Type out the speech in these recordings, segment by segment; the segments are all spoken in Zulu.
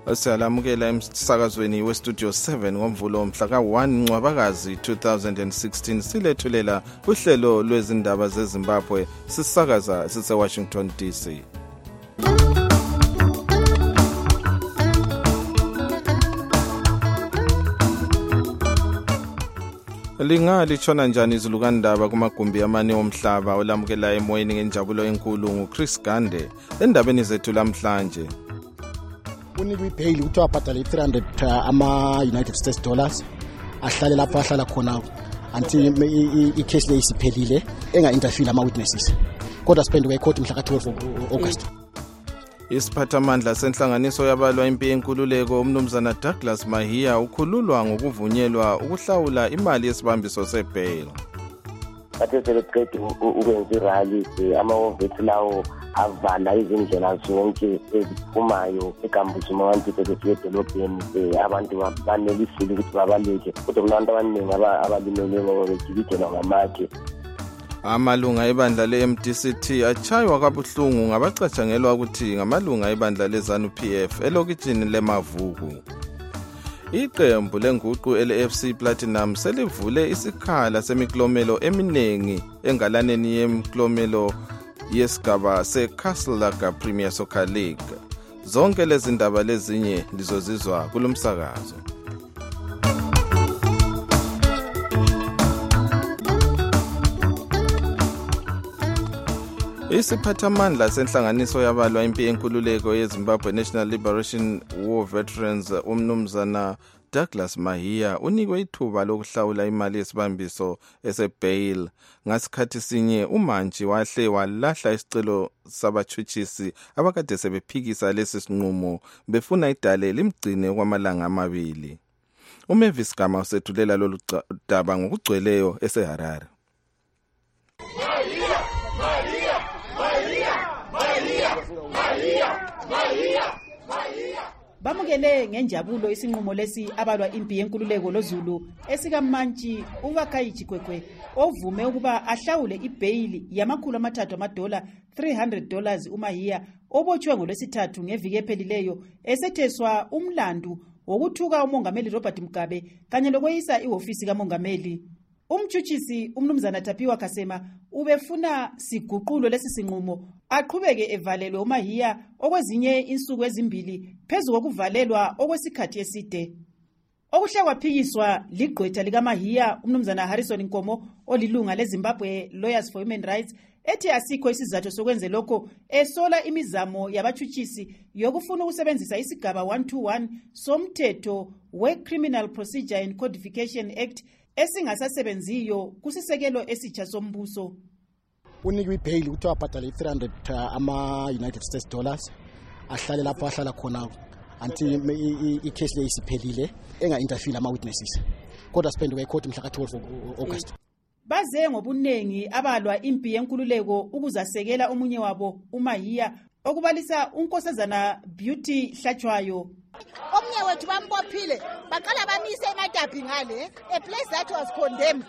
Siyalamukela emsakazweni westudio 7 ngomvulo mhla ka-1 Ncwabakazi 2016 silethulela uhlelo lwezindaba zeZimbabwe sisakaza sise-Washington DC. Litshona njani izulu kandaba kumagumbi amane omhlaba olamukela emoyeni ngenjabulo enkulu nguChris Gande endabeni zethu lamhlanje. Unikwe ibail ukuthi wabhadala $300 ama-United States dollars ahlale lapho ahlala khona until i-case le isiphelile enga-interfere ama-witnesses kodwa siphenduka ecourt mhla ka-12 August. Isiphathamandla senhlanganiso yabalwa impi yenkululeko umnumzana Douglas Mahiya ukhululwa ngokuvunyelwa ukuhlawula imali yesibambiso sebail. Bathe sebeqeda ukwenza irally amahhovisi lawo avala izindlela zonke eziphumayo eGambuzi Mwanti befike edolobheni abantu banelisile ukuthi babaleke kodwa kunabantu abaningi abalimele ngoba bejikijelwa ngamatshe. Amalunga ebandla le-MDCT achaywa kabuhlungu ngabacatshangelwa ukuthi ngamalunga ebandla le-ZANU-PF elokitshini leMavuku. Iqembu lenguqu ele-FC Platinum selivule isikhala semiklomelo eminengi engalaneni yemiklomelo yesigaba se-Castle Premier Soccer League. Zonke lezi ndaba lezinye lizozizwa kulomsakazo. Isiphathamandla senhlanganiso yabalwa impi yenkululeko yeZimbabwe National Liberation War Veterans umnumzana Douglas Mahiya unikwe ithuba lokuhlawula imali yesibambiso esebail. Ngasikhathi sinye uMantshi wahle walahla isicelo sabathutshisi abakade sebephikisa lesi sinqumo befuna idale limgcine kwamalanga amabili. uMavis Gama usethulela lolu daba ngokugcweleyo eseHarare. Bamukele ngenjabulo isinqumo lesi abalwa impi yenkululeko loZulu esikaMantshi uVakayi Chikwekwe ovume ukuba ahlawule ibail $300 $300 uMahiya obotshwe ngolwesithathu ngeviki ephelileyo esetheswa umlandu wokuthuka umongameli Robert Mugabe kanye lokweyisa ihofisi kamongameli. Umtshutshisi umnumzana Tapiwa Kasema ubefuna siguqulo lesi sinqumo aqhubeke evalelwe uMahiya okwezinye insuku ezimbili phezu kokuvalelwa okwesikhathi eside. Okuhle kwaphikiswa ligqwetha likaMahiya umnumzana Harrison Nkomo olilunga leZimbabwe Lawyers for Human Rights ethi asikho isizathu sokwenza lokho esola imizamo yabathutshisi yokufuna ukusebenzisa isigaba 121 somthetho we-Criminal Procedure and Codification Act esingasasebenziyo kusisekelo esitsha sombuso. Unikwe ibail ukuthi wabhadala $300 ama-United States dollars ahlale lapho ahlala khona until i-case le isiphelile enga-interfere ama-witnesses kodwa siphenduka ecourt mhla ka-12 August. Baze ngobunengi abalwa impi yenkululeko ukuzasekela omunye wabo uMahiya okubalisa unkosazana Beauty Hlatshwayo. Omnye wethu bambophile baqala bamise eMadabi ngale a place that was condemned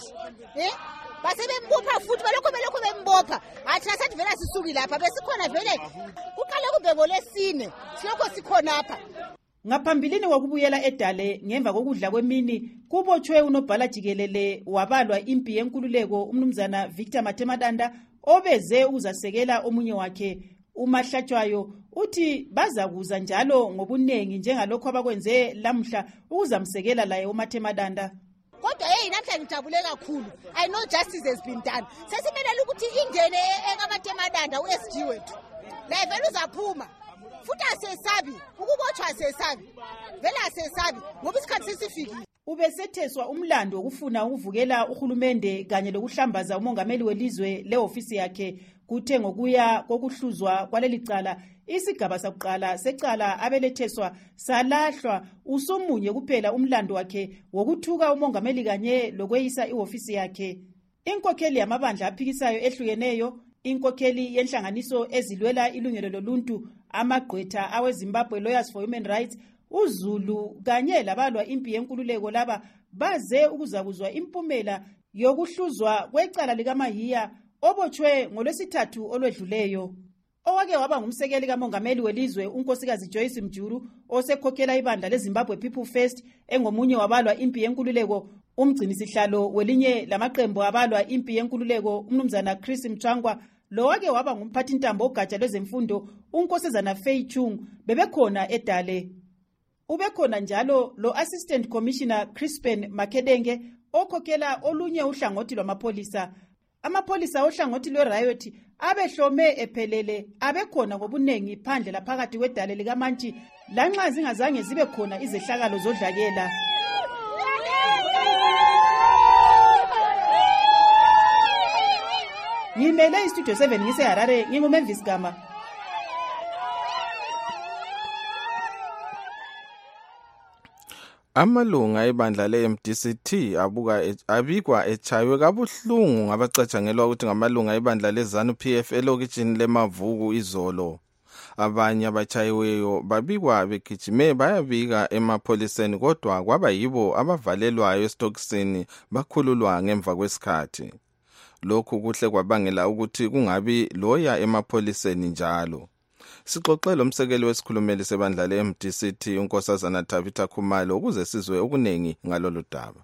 basebembopha futhi belokhu bembopha athi nasathi vele sisuki lapha besikhona vele kuqala kube ngolesine silokho sikhona apha. Ngaphambilini kokubuyela edale ngemva kokudla kwemini kubotshwe unobhala jikelele wabalwa impi yenkululeko umnumzana Victor Matemadanda obeze ukuzasekela omunye wakhe uMahlatshwayo uthi bazakuza njalo ngobunengi njengalokho abakwenze lamhla ukuzamsekela laye uMatemadanda. Kodwa namhla ngijabule kakhulu. I know justice has been done. Sesimelela ukuthi ingene ekaMatemadanda uSG wethu. La vele uzaphuma. Futhi asesabi ukubotshwa asesabi. Vele asesabi ngoba isikhathi sesifikile. Ubesetheswa umlando wokufuna ukuvukela uhulumende kanye lokuhlambaza umongameli welizwe leofisi yakhe. Kuthe ngokuya kokuhluzwa kwalelicala isigaba sakuqala secala abeletheswa salahlwa usomunye kuphela umlando wakhe wokuthuka umongameli kanye lokweyisa ihofisi yakhe. Inkokheli yamabandla aphikisayo ehlukeneyo, inkokheli yenhlanganiso ezilwela ilungelo loluntu, amagqwetha aweZimbabwe Lawyers for Human Rights, uZulu kanye labalwa impi yenkululeko laba baze ukuzakuzwa impumela yokuhluzwa kwecala likaMahiya obotshwe ngolwesithathu olwedluleyo. owake waba ngumsekeli kamongameli welizwe unkosikazi Joyce Mjuru osekhokhela ibandla leZimbabwe People First engomunye wabalwa impi yenkululeko umgcinisihlalo welinye lamaqembu abalwa impi yenkululeko umnumzana Chris Mthwangwa lo wake waba ngumphathintambo ogatsha lwezemfundo unkosazana Faye Chung bebekhona edale. Ubekhona njalo lo Assistant Commissioner Crispin Makedenge okhokhela olunye uhlangothi lwamapholisa. Amapholisa ohlangothi lwe-riot abehlome ephelele abekhona ngobunengi phandle laphakathi kwedale likaMantshi lanxa zingazange zibe khona izehlakalo zodlakela. Ngimele istudio 7 ngiseHarare ngingumemvis Gama. Amalunga ebandla le-MDCT abikwa etshaywe kabuhlungu ngabacatshangelwa ukuthi ngamalunga ebandla leZANU-PF elokitshini leMavuku izolo. Abanye abatshayiweyo babikwa begijime bayabika emapholiseni kodwa kwaba yibo abavalelwayo esitokisini bakhululwa ngemva kwesikhathi. Lokhu kuhle kwabangela ukuthi kungabi loya emapholiseni njalo. Sixoxele umsekeli wesikhulumeli sebandla le-MDCT unkosazana Tabitha Khumalo ukuze sizwe okunengi ngalolu daba.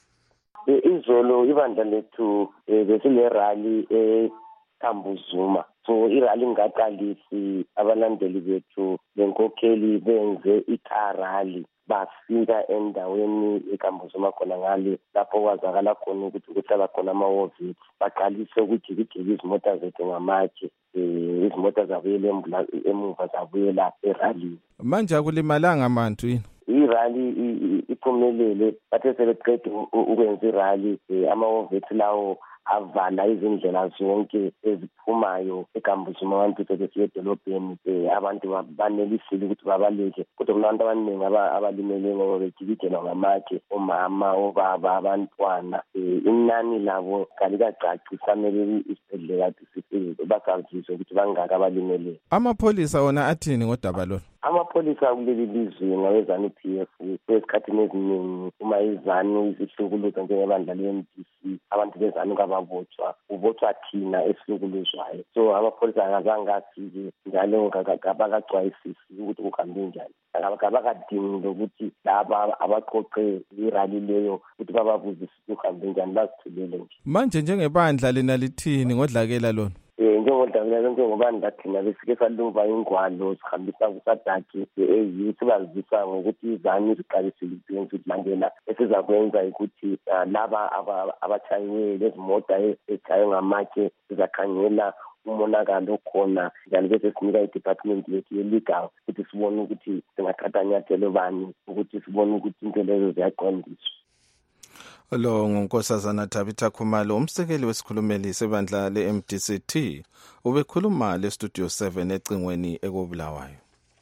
Izolo ibandla lethu besile rally eKambuzuma. So irally ngaqalisi abalandeli bethu benkokheli benze ikarali bafika endaweni eKambuzuma khona ngale lapho kwazakala khona ukuthi kuhlala khona amawoviti baqalise ukujikijika izimota zethu ngamatshe izimota zabuyela emuva zabuyela erally. Manje akulimalanga abantu yini? Irally iphumelele bathe sebeqeda ukwenza irally amawoviti lawo avala izindlela zonke eziphumayo eKambuzuma abantu besiye edolobheni abantu banelisile ukuthi babaleke kodwa kunabantu abaningi abalimele ngoba bejikijela ngamatshe omama obaba abantwana inani labo kalikacaci samele isibhedlela sifike basaziswe ukuthi bangaka abalimele. Amapholisa wona athini ngodaba lolu? Amapholisa kuleli lizwe ngaweZANU-PF kwesikhathini eziningi uma iZANU isihlukuluza njengebandla le-MDC abantu beZANU kababotshwa ubotshwa thina esihlukuluzwayo. So amapholisa akazange afike njalo kabakacwayisisi ukuthi kuhambe njani. Kabakadingi ukuthi laba abaqoqe irally leyo ukuthi bababuzise kuhambe njani bazithulele nje. Manje njengebandla lina lithini ngodlakela lona? Njengobandla thina besike saluva ingwalo sihambisa kusadaki eyouth bazisa ngokuthi iZANU ziqalisile ukuthi mandela esizakwenza ukuthi laba abatshayiwe lezimota echaye ngamatshe sizakhangela umonakalo khona njalo bese sinika i-department yethu ye-legal ukuthi sibone ukuthi singathatha nyathelo bani ukuthi sibone ukuthi into lezo ziyaqondiswa. Lo ngunkosazana Tabitha Khumalo umsekeli wesikhulumeli sebandla le-MDCT ubekhuluma le-studio 7 ecingweni ekobulawayo.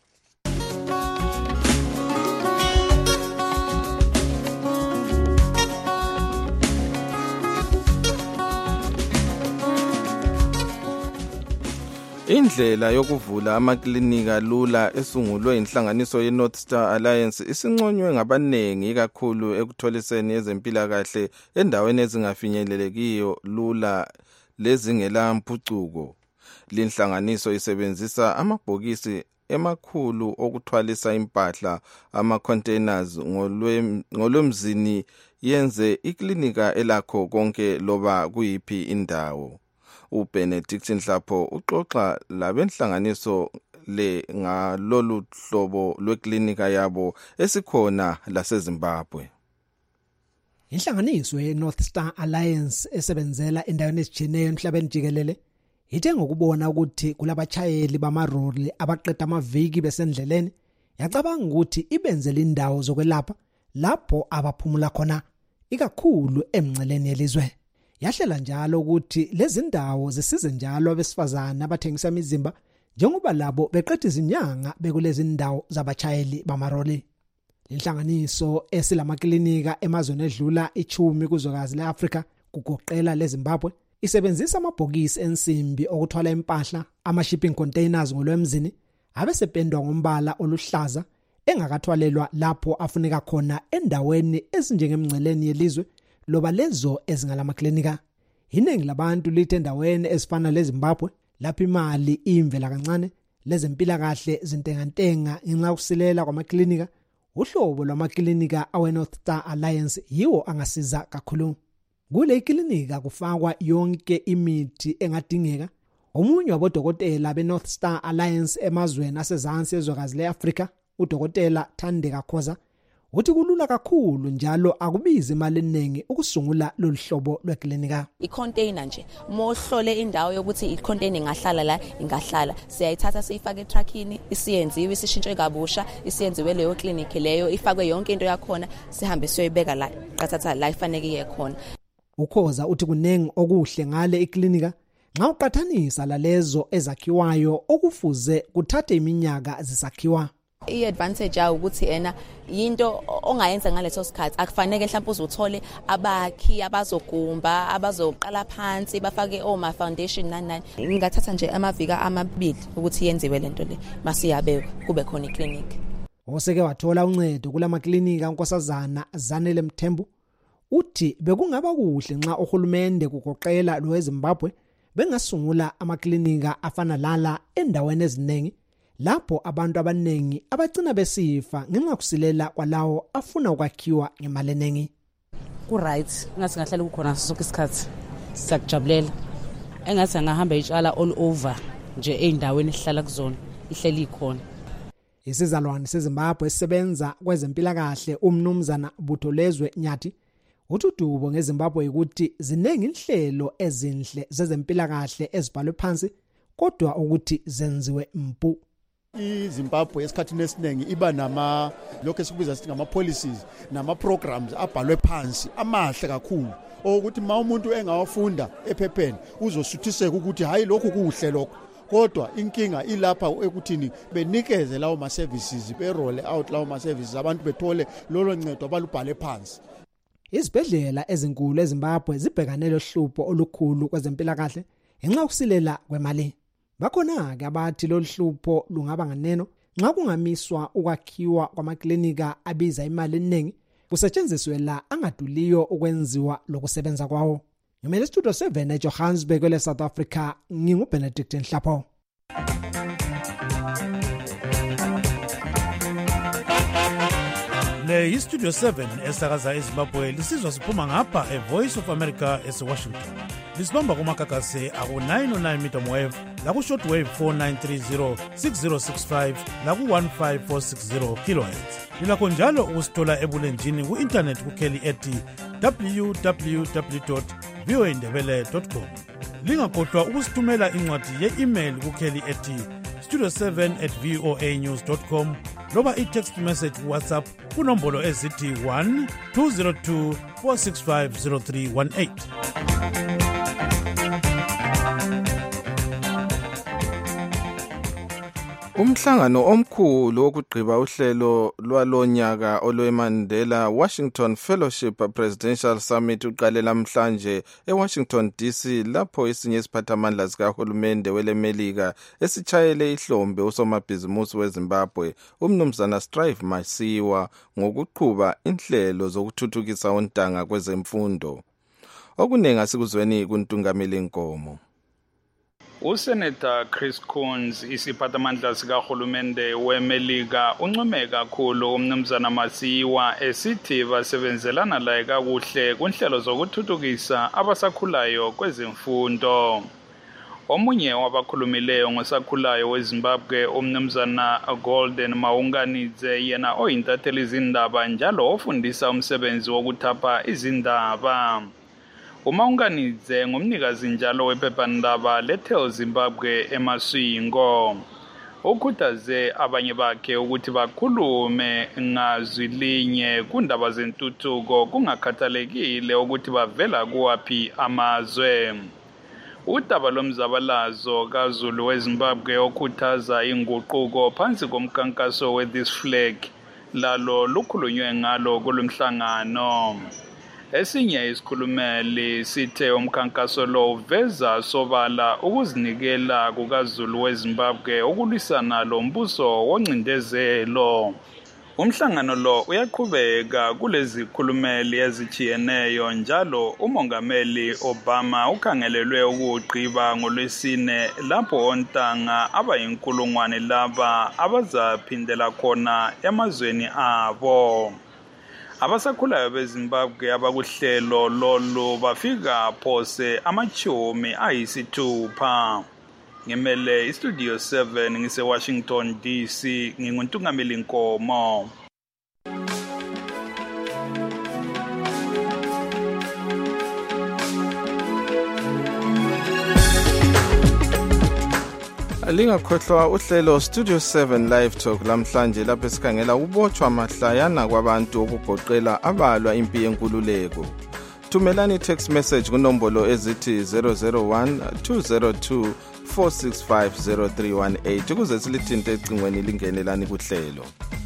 Indlela yokuvula amaklinika lula esungulwe inhlanganiso ye-North Star Alliance isinconywe ngabanengi kakhulu ekutholiseni ezempilakahle endaweni ezingafinyelelekiyo lula lezingela mpucuko. Linhlanganiso isebenzisa amabhokisi emakhulu okuthwalisa impahla ama-containers ngolwemzini yenze iklinika elakho konke loba kuyiphi indawo. uBenedict Nhlapho uxoxa labenhlanganiso le ngalolu hlobo lweklinika yabo esikhona laseZimbabwe. Inhlanganiso ye-North Star Alliance esebenzela endaweni ezijineyo emhlabeni jikelele ithe ngokubona ukuthi kulabachayeli bamaroli abaqeda amaviki besendleleni yacabanga ukuthi ibenzele indawo zokwelapha lapho abaphumula khona ikakhulu emngceleni yelizwe. Yahlela njalo ukuthi lezi ndawo zisize njalo abesifazana abathengisa imizimba njengoba labo beqeda izinyanga bekulezi ndawo zabachayeli bamaroli. Inhlanganiso esilamaklinika emazweni edlula 10 kuzwekazi leAfrika kugoqela leZimbabwe isebenzisa amabhokisi ensimbi okuthwala impahla ama-shipping containers ngolwemzini abesependwa ngombala oluhlaza engakathwalelwa lapho afuneka khona endaweni ezinjengemngceleni yelizwe loba lezo ezingalamaklinika. Iningi labantu lithe endaweni ezifana leZimbabwe lapho imali imvela kancane lezempilakahle zintengantenga ngenxa yokusilela kwamaklinika. Uhlobo lwamaklinika awe-North Star Alliance yiwo angasiza kakhulu. Kule klinika kufakwa yonke imithi engadingeka. Omunye wabodokotela be-North Star Alliance emazweni asezansi ezwekazi le-Afrika, udokotela Thandeka Khoza, uthi kulula kakhulu njalo akubizi imali eningi ukusungula lolu hlobo lweklinika. I-container nje mohlole indawo yokuthi i-container ingahlala la ingahlala, siyayithatha siyifake etruckini, isiyenziwe isishintshwe kabusha, isiyenziwe leyo clinic leyo, ifakwe yonke into yakhona, sihambe siyoyibeka la qathatha la ifanele khona. Ukhoza uthi kunengi okuhle ngale iklinika nxa uqathanisa lalezo ezakhiwayo okufuze kuthathe iminyaka zisakhiwa. I-advantage yawo ukuthi yinto ongayenza ngaleso sikhathi, akufanele mhlawumbe uzothole abakhi abazogumba abazoqala phansi bafake oma foundation nani. Ngingathatha nje amavika amabili ukuthi yenziwe lento le masiyabeka kube khona iclinic. Oseke wathola uncedo kulamaklinika uNkosazana Zanele Mthembu uthi bekungaba kuhle nxa uhulumende kugoqela lo eZimbabwe bengasungula amaklinika afana lala endaweni eziningi lapho abantu abanengi abagcina besifa ngenxa yokusilela kwalawo afuna ukwakhiwa ngemali eningi. Ku right ngathi ngahlala ukukhona sonke isikhathi siyakujabulela. Engathi angahamba itshala all over nje eindaweni ehlala kuzona ihleli ikhona. Isizalwane seZimbabwe esisebenza kwezempilakahle uMnumzana Butholezwe Nyathi uthi udubo ngeZimbabwe ukuthi zinengi inhlelo ezinhle zezempilakahle ezibhalwe phansi kodwa ukuthi zenziwe mpu. iZimbabwe esikhathini esiningi iba lokho esikubiza sithi ngama policies nama programs abhalwe phansi amahle kakhulu ukuthi ma umuntu engawafunda ephepheni uzosuthiseka ukuthi hayi lokhu kuhle lokho, kodwa inkinga ilapha ekuthini benikeze lawo ma services be-roll out lawo ma services abantu bethole lolo ncedo abalubhale phansi. Izibhedlela ezinkulu eZimbabwe zibhekane lohlupho olukhulu kwezempilakahle ngenxa yokusilela kwemali. Bakhona-ke abathi lolu hlupho lungaba nganeno nxa kungamiswa ukwakhiwa kwamaklinika abiza imali eningi kusetshenziswe la angaduliyo ukwenziwa lokusebenza kwawo. Ngimele Studio 7 eJohannesburg le South Africa, nginguBenedict Nhlapho. Le iStudio 7 esakaza eZimbabwe lisizwa siphuma ngapha eVoice of America eWashington. Lisibamba kumakakase aku-909 medium wave laku shortwave 4930 6065 laku 15460 kHz. Lilakho njalo ukusithola ebulenjini ku-internet kukheli ethi www.voandebele.com. Lingakhohlwa ukusithumela incwadi ye-email kukheli ethi studio7@voanews.com loba i-text message WhatsApp kunombolo ezithi 1-202-465-0318. Umhlangano omkhulu wokugqiba uhlelo lwalonyaka olweMandela Washington Fellowship Presidential Summit uqale namhlanje eWashington DC lapho isinye isiphathamandla sikahulumende welemelika esitshayele ihlombe usomabhizimusi weZimbabwe uMnumzana Strive Masiyiwa ngokuqhuba inhlelo zokuthuthukisa ontanga kwezemfundo. Okunengi asikuzweni kuntungameli Nkomo. Usenator Chris Coons isiphathamandla sikahulumende weMelika uncome kakhulu uMnumzana Masiyiwa esithi basebenzelana laye kakuhle kunhlelo zokuthuthukisa abasakhulayo kwezemfundo. Omunye wabakhulumileyo ngosakhulayo weZimbabwe uMnumzana Golden Maunganidze yena oyintatheli izindaba njalo ofundisa umsebenzi wokuthapha izindaba. uMaunganidze ngumnikazi njalo wephephandaba leTel Zimbabwe eMaswingo. Ukhuthaze abanye bakhe ukuthi bakhulume ngazwi linye kundaba zentuthuko kungakhathalekile ukuthi bavela kuwaphi amazwe. Udaba lomzabalazo kaZulu weZimbabwe okhuthaza inguquko phansi komkankaso we-This Flag lalo lukhulunywe ngalo kulomhlangano. Esinye isikhulumeli sithe umkhankaso lo uveza sobala ukuzinikela kukaZulu weZimbabwe ukulwisana lombuso woncindezelo. Umhlangano lo uyaqhubeka kulezi khulumeli ezijiyeneyo njalo umongameli Obama ukhangelelwe ukugqiba ngolwesine lapho ontanga abayinkulungwane laba abazaphindela khona emazweni abo. Abasakhulayo beZimbabwe abakuhlelo lolu bafika phose amachumi ayisithupha. Ngimele istudio 7 ngise Washington DC nginguntungameli Nkomo. Lingakhohlwa uhlelo Studio 7 Live Talk lamhlanje lapho sikhangela ubotshwa mahlayana kwabantu okugoqela abalwa impi yenkululeko. Thumelani text message kunombolo ezithi 001 202 4650318 ukuze silithinte ecingweni lingenelani kuhlelo.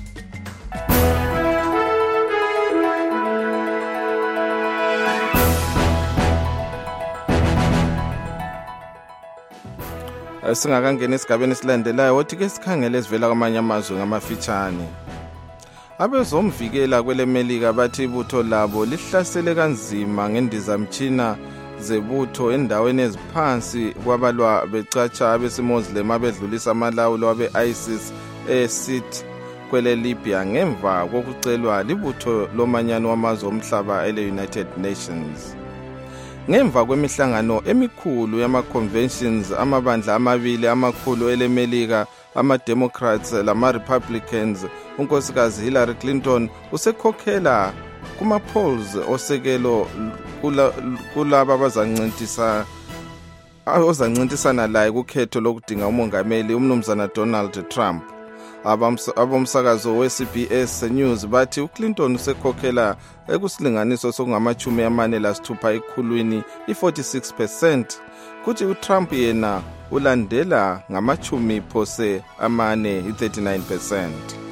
Singakangena esigabeni esilandelayo wothi ke sikhangele esivela kwamanye amazwe ngamafitshane. Abezomvikela kwelemelika bathi ibutho labo lihlasele kanzima ngendizamtshina zebutho endaweni eziphansi kwabalwa becatsha abesimozilem abedlulisa amalawulo abe-ISIS eSirte kwele Libya ngemva kokucelwa libutho lomanyano wamazwe omhlaba ele-United Nations. Ngemva kwemihlangano emikhulu yama-conventions amabandla amabili amakhulu elemelika ama-Democrats lama-Republicans, unkosikazi Hillary Clinton usekhokhela kuma-polls osekelo kulaba ozancintisana laye kukhetho lokudinga umongameli umnumzana Donald Trump. Abomsakazo we-CBS News bathi uClinton usekhokhela ekusilinganiso sokungamachumi amane lasithupha ekhulwini i-46%, kuthi uTrump yena ulandela ngamachumi phose amane i-39%.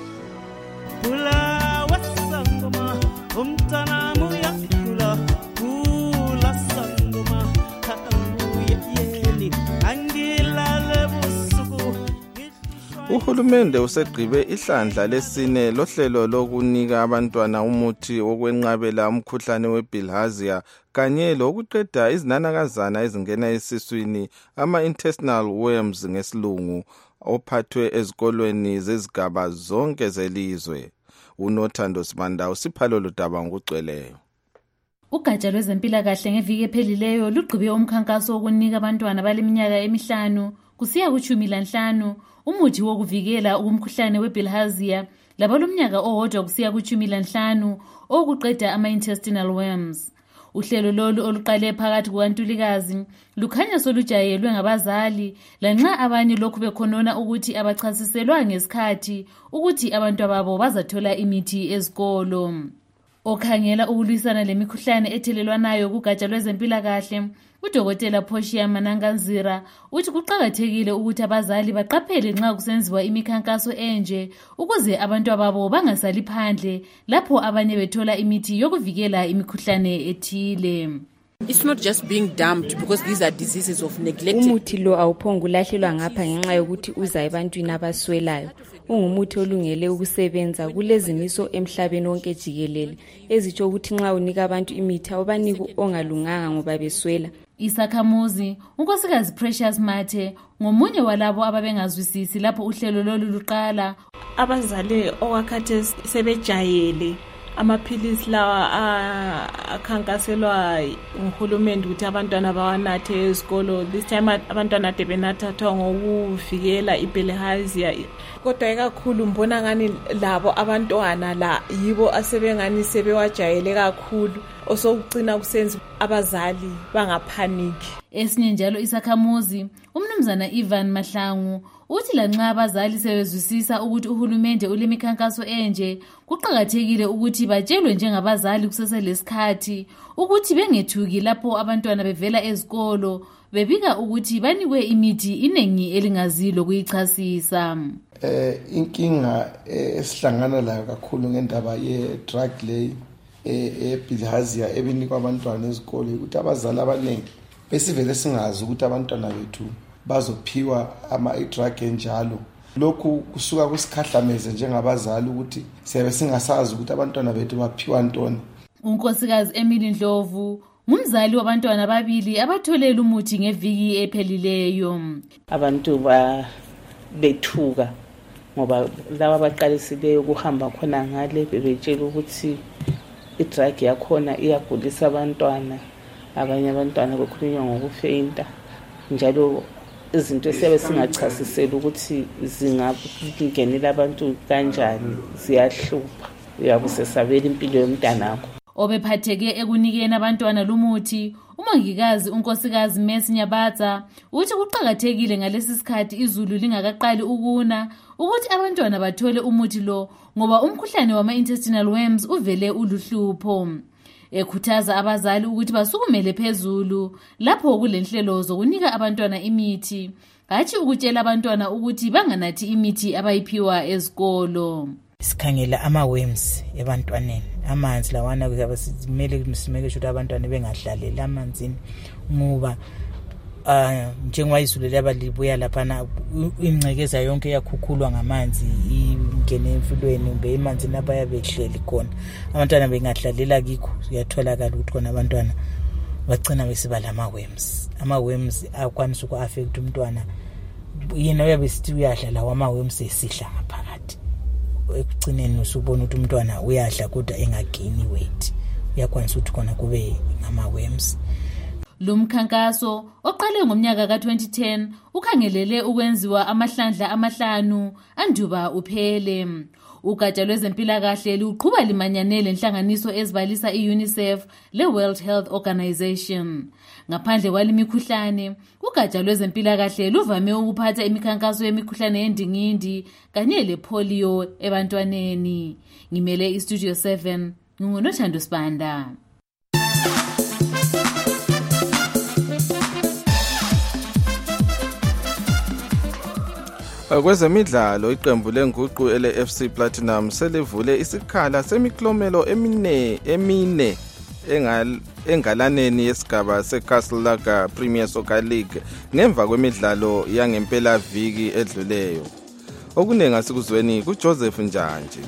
Uhulumende usegqibe ihlandla lesine lohlelo lokunika abantwana umuthi wokwenqabela umkhuhlane webilharzia kanye lokuqeda izinanakazana ezingena esiswini ama-intestinal worms ngesilungu ophathwe ezikolweni zezigaba zonke zelizwe. uNothando Sibanda usiphalo lodaba ngokugcweleyo. Ugatsha lwezempilakahle ngeviki ephelileyo lugqibe umkhankaso wokunika abantwana baleminyaka emihlanu kusiya ku-15 umuthi wokuvikela umkhuhlane webilharzia labalomnyaka owodwa kusiya ku-15 okuqeda ama-intestinal worms. Uhlelo lolu oluqale phakathi kukaNtulikazi lukhanya solujayelwe ngabazali lanxa abanye lokhu bekhonona ukuthi abachasiselwa ngesikhathi ukuthi abantu ababo bazathola imithi ezikolo. Okhangela ukulwisana lemikhuhlane ethelelwanayo kugatsha lwezempilakahle uDokotela Portia Mananganzira uthi kuqakathekile ukuthi abazali baqaphele nxa kusenziwa imikhankaso enje ukuze abantu ababo bangasali phandle lapho abanye bethola imithi yokuvikela imikhuhlane ethile. It's not just being dumped because these are diseases of neglect. Umuthi lo awuphonga ulahlelwa ngapha ngenxa yokuthi uza ebantwini abaswelayo. Ungumuthi olungele ukusebenza kulezimiso emhlabeni wonke jikelele ezitsho ukuthi nxa unika abantu imithi awubaniki ongalunganga ngoba beswela. Isakhamuzi unkosikazi Precious Mathe ngomunye walabo ababengazwisisi lapho uhlelo lolu luqala. Abazali okwakhathesi sebejayele amaphilisi lawa akhankaselwa nguhulumende ukuthi abantwana bawanathe ezikolo. This time abantwana benathathwa ngokuvikela ibilharzia. Kodwa ikakhulu mbona ngani labo abantwana la yibo asebengani sebewajayele kakhulu osokucina kusenza abazali bangaphaniki. Esinye njalo isakhamuzi umnumzana Ivan Mahlangu uthi lanxa abazali sebezwisisa ukuthi uhulumende ulemikhankaso enje kuqakathekile ukuthi batshelwe njengabazali kuseselesikhathi ukuthi bengethuki lapho abantwana bevela ezikolo bebika ukuthi banikwe imithi inengi elingazilo kuyichasisa. Inkinga esihlangana layo kakhulu ngendaba ye-drug lay ebilharzia ebinikwa abantwana ezikolo ukuthi abazali abaningi besivele singazi ukuthi abantwana bethu bazophiwa i-drug enjalo lokhu kusuka kusikhahlameze njengabazali ukuthi siyabe singasazi ukuthi abantwana bethu baphiwa ntoni. uNkosikazi Emily Ndlovu ngumzali wabantwana ababili abatholela umuthi ngeviki ephelileyo. Abantu bethuka ngoba laba abaqalisileyo ukuhamba khona ngale bebetshela ukuthi idrug yakhona iyagulisa abantwana, abanye abantwana bekhulunywa ngokufeyinta, njalo izinto esiyabe singachasisela ukuthi zingangenela abantu kanjani ziyahlupha, uyabusesabela impilo yomntanakho. Obephatheke ekunikeni abantwana lumuthi, umongikazi uNkosikazi Mercy Nyabatsa uthi kuqhakathekile ngalesi sikhathi izulu lingakaqali ukuna ukuthi abantwana bathole umuthi lo ngoba umkhuhlane wama-intestinal worms uvele uluhlupho. Ekhuthaza abazali ukuthi basukumele phezulu lapho kulenhlelo zokunika abantwana imithi, hatshi ukutshela abantwana ukuthi banganathi imithi abayiphiwa ezikolo. Sikhangela ama-worms ebantwaneni, amanzi lawana kumele ukuthi abantwana bengadlaleli amanzini ngoba njengoba izulu laba libuya laphana ingcekeza yonke yakhukhulwa ngamanzi ingene emfulweni kumbe emanzini abayabehleli khona. Abantwana bengadlalela kikho kuyatholakala ukuthi khona abantwana bagcina besiba lama-worms. Ama-worms akwanisa uku-affect umntwana, yena uyabe sithi uyadla ama-worms esidla ngaphakathi. Ekugcineni usubona ukuthi umntwana uyadla kodwa engagaini weight, uyakwanisa ukuthi khona kube ngama-worms. Lo mkhankaso oqale ngomnyaka ka-2010 ukhangelele ukwenziwa amahlandla 5 anduba uphele. Ugatsha lwezempilakahle luqhuba limanyanele inhlanganiso ezibalisa i-UNICEF le-World Health Organization. Ngaphandle kwalimikhuhlane, ugatsha lwezempilakahle luvame ukuphatha imikhankaso yemikhuhlane yendingindi kanye lepolio ebantwaneni. Ngimele iStudio 7, nguNothando Sibanda. Kwezemidlalo, iqembu lenguqu ele-FC Platinum selivule isikhala semiklomelo emine engalaneni yesigaba seCastle Lager Premier Soccer League ngemva kwemidlalo yangempela viki edluleyo. Okuningi asikuzweni kuJoseph Njanje.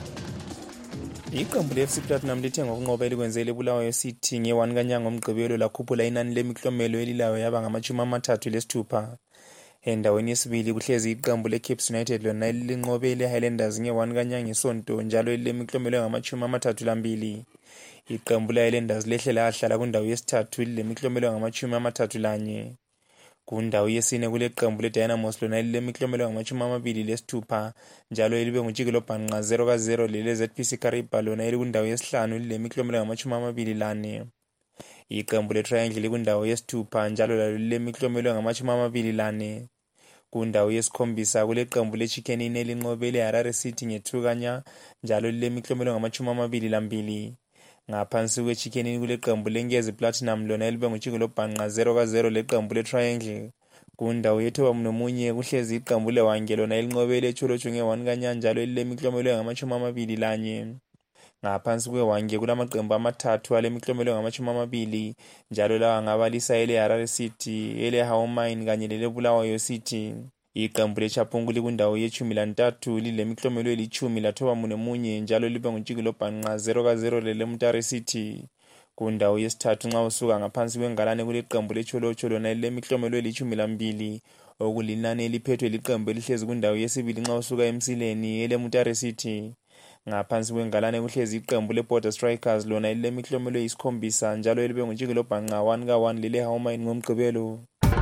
Iqembu le-FC Platinum lithe ngokunqoba elikwenzele eBulawayo City nge-1 kaNyanga ngomgqibelo lakhuphula inani lemiklomelo elilayo yaba ngama-36. Endaweni yesibili kuhlezi iqembu le-Cape United lona elinqobe ile-Highlanders nge-1 kaNyanga ngesonto njalo lilemiklomelo ngama-32. Iqembu le-Highlanders lehle lahlala kundawo yesithathu lilemiklomelo ngama-31. Kundawo yesine kuleqembu le-Dynamos lona lilemiklomelo ngama-26 njalo elibe nguJikelo Bhanqa 0-0 lele-ZPC Kariba lona elikundawo yesihlanu lilemiklomelo ngama-24. Iqembu le-Triangle likundawo yesithupha njalo lalo lilemiklomelo ngama-24. Kundawo yesikhombisa kuleqembu le-Chicken Inn elinqobe ile-Harare City nge-2 kaNyanga njalo lilemiklomelo ngama-22. Ngaphansi kwe-Chicken Inn kuleqembu leNkezi Platinum lona elibe nguJikelo Bhanqa 0-0 leqembu le-Triangle. Kundawo yethoba nomunye kuhlezi iqembu le-Hwange lona elinqobe ile-Tsholotsho nge-1 kaNyanga njalo lilemiklomelo ngama-22. Ngaphansi kwe-Hwange kulamaqembu amathathu alemiklomelo ngama-20 njalo lawa ngabalisa ele-Harare City, ele-Haumine kanye lele-Bulawayo City. Iqembu le-Chapungu likundawo ye-13 lilemiklomelo eli-10 lathoba nomunye njalo libe nguJikelo Bhanqa 0-0 lele-Mutare City. Kundawo yesithathu nxa usuka ngaphansi kwengalane kuleqembu le-Tsholotsho lona lilemiklomelo eli-12 okulinani eliphethwe liqembu elihlezi kundawo yesibili nxa usuka emsileni ele-Mutare City. Ngaphansi kwengalane kuhlezi iqembu le-Border Strikers lona lilemiklomelo eyisi-7 njalo elibe nguJikelo Bhanqa 1-1 lele-Haumine ngomgqibelo.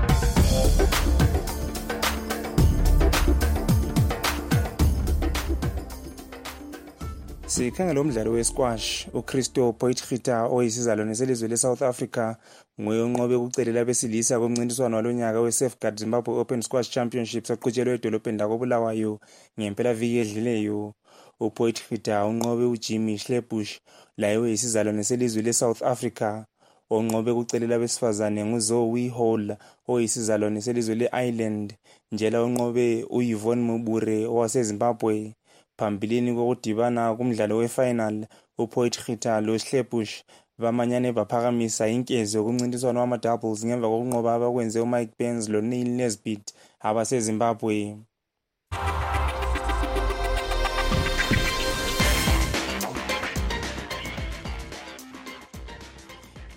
Sikhangela umdlalo we-squash. uChristo Poitgita oyisizalwane selizwe le-South Africa nguye onqobe ukucelela abesilisa komncintiswano walonyaka we-Safeguard Zimbabwe Open Squash Championships aqhutshelwe edolobheni lakoBulawayo ngempela viki edluleyo. uPoitgita unqobe uJimmy Schlebusch laye oyisizalwane selizwe le-South Africa. Onqobe ukucelela abesifazane nguZoe Hall oyisizalwane selizwe le-Ireland njela onqobe uYvonne Mubure owaseZimbabwe. Phambilini kokudibana kumdlalo we-final, uPoitgita loSchlebusch bamanyane baphakamisa inkezo kumncintiswano wama-doubles ngemva kokunqoba abakwenze uMike Burns loNeil Nesbitt abaseZimbabwe.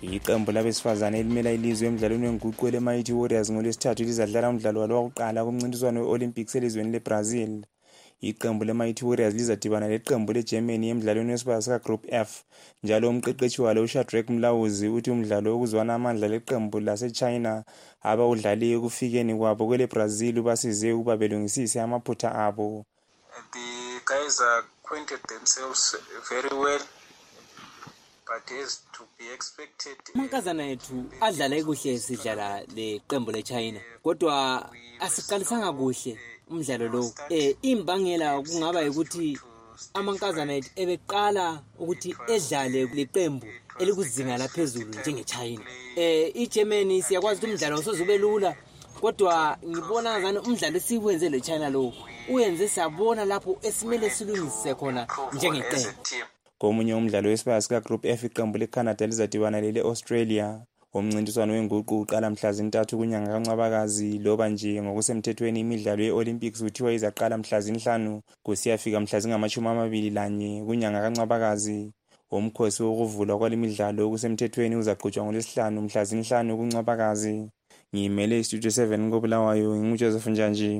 Iqembu labesifazane elimela ilizwe emidlalweni wenguqu le-Mighty Warriors ngolwesithathu lizadlala umdlalo walo wokuqala kumncintiswano we-Olympics elizweni le-Brazil. Iqembu le-Mighty Warriors lizadibana leqembu le-Germany emidlalweni wesibaya sika-Group F. Njalo umqeqeshi walo uShadrack Mlawuzi uthi umdlalo wokuzwana amandla leqembu lase-China abawudlaliye ekufikeni kwabo kwele-Brazil ubasize ukuba belungisise amaphutha abo. The guys acquainted themselves very well. Amankazana ethu adlala kuhle sidlala leqembu leChina kodwa asiqalisanga kuhle umdlalo lo. Imbangela kungaba ukuthi amankazana ethu ebeqala ukuthi edlale leqembu elikuzinga laphezulu njengeChina. iGermany siyakwazi ukuthi umdlalo usozube lula kodwa ngibona ngani umdlalo siwenze leChina lo uyenze sabona lapho esimele silungise khona njengeqembu. Komunye umdlalo wesibaya sika-Group F iqembu leCanada lizadibana lele-Australia. Umncintiswano wenguqu uqala mhla zi-3 kunyanga kaNcwabakazi loba nje ngokusemthethweni imidlalo ye-Olympics kuthiwa izaqala mhla zi-5 kusiyafika mhla zingama-21 kunyanga kaNcwabakazi. Umkhosi wokuvulwa kwale midlalo okusemthethweni uzaqhutshwa ngolwesihlanu mhla zi-5 kuNcwabakazi. Ngimele iStudio 7 koBulawayo nginguJoseph Njanji.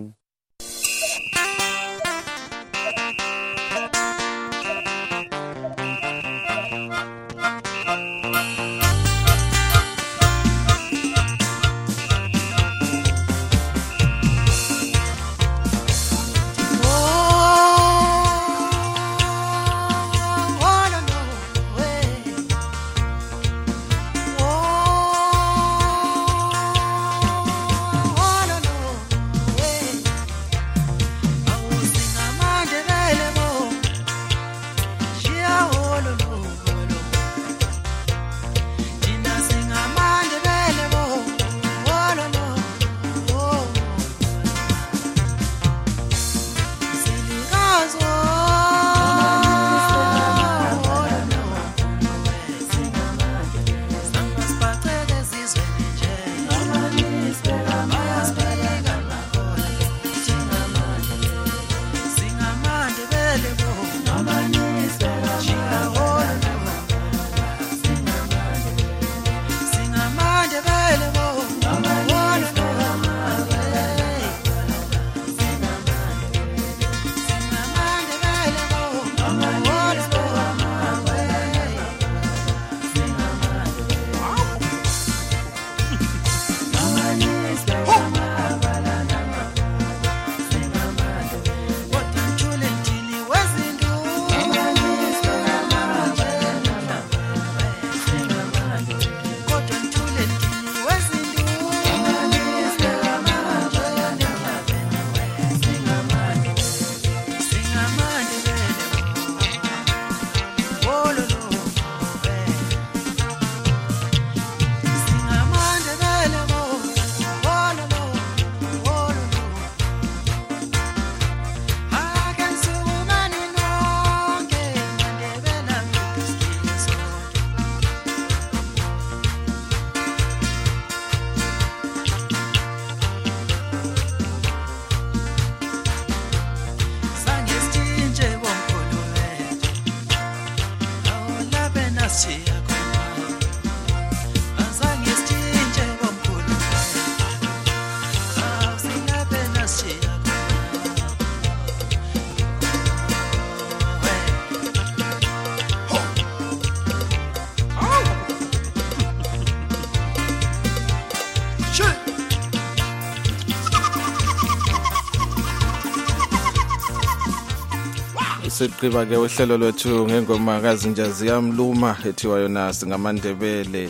Siqhiba ke uhlelo lwethu ngengoma kazinja ziyamluma ethiwa yona singamandebele.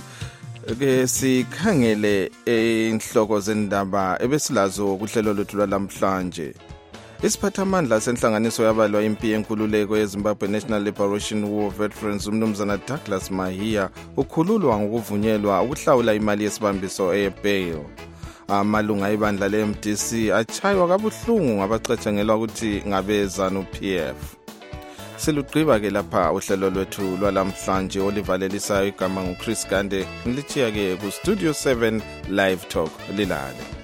Ke sikhangele inhloko zendaba ebesilazo kuhlelo lwethu lwalamhlanje. Isiphathamandla senhlanganiso yabalwa impi yenkululeko yeZimbabwe National Liberation War Veterans umnumzana Douglas Mahiya ukhululwa ngokuvunyelwa ukuhlawula imali yesibambiso ebail. Amalunga ebandla le-MDC achaywa kabuhlungu ngabacatshangelwa ukuthi ngabeza no-PF. Silugqiba ke lapha uhlelo lwethu lwalamhlanje olivalelisayo igama nguChris Gande ngilitshiya ke ku Studio 7 Live Talk lilale.